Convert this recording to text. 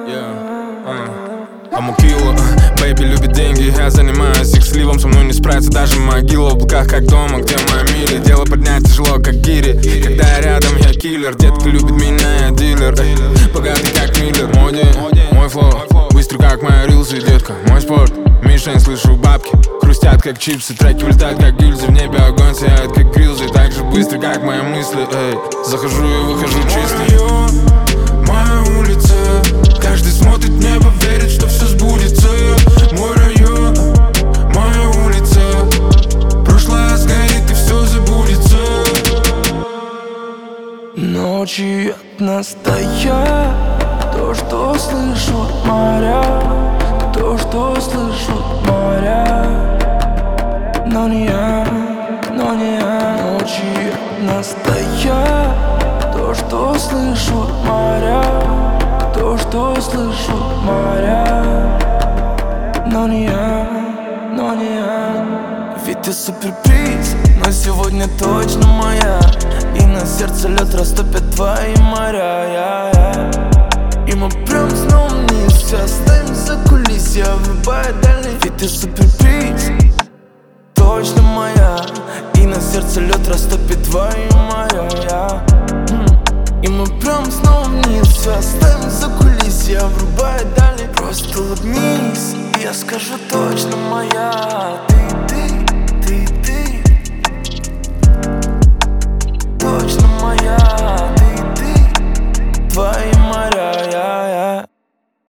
Амукила, бэйби любит деньги, я занимаюсь их сливом. Со мной не справится даже могила. В облаках как дома, где моя миля. Дело поднять тяжело, как гири. Когда я рядом, я киллер. Детка любит меня, я дилер. Богатый как Миллер. Мой день, мой флоу, быстрый как мои рилсы, детка. Мой спорт, мишень, слышу бабки. Хрустят как чипсы, треки улетают как гильзы. В небе огонь сияет как грилзы. Так же быстро, как мои мысли, эй. Захожу и выхожу чистый. Моя улица, каждый смотрит в небо, верит, что все сбудется. Мой район, моя улица, прошлое сгорит и все забудется. Ночи от настоя, то, что слышу от моря, то, что слышу от моря. Но не я, но не я. Ночи от настоя, то, что слышу от моря, то, что слышу от моря. Но не я, но не я. Ведь ты суперприз, но сегодня точно моя. И на сердце лед растопит твои моря. И мы прям снова вниз, все оставим за кулисья, врубая дальний. Ведь ты суперприз, точно моя. И на сердце лед растопит твои моря. И мы прям снова вниз, все оставим за кулисья, врубая дальний. Просто улыбнись, и я скажу точно моя.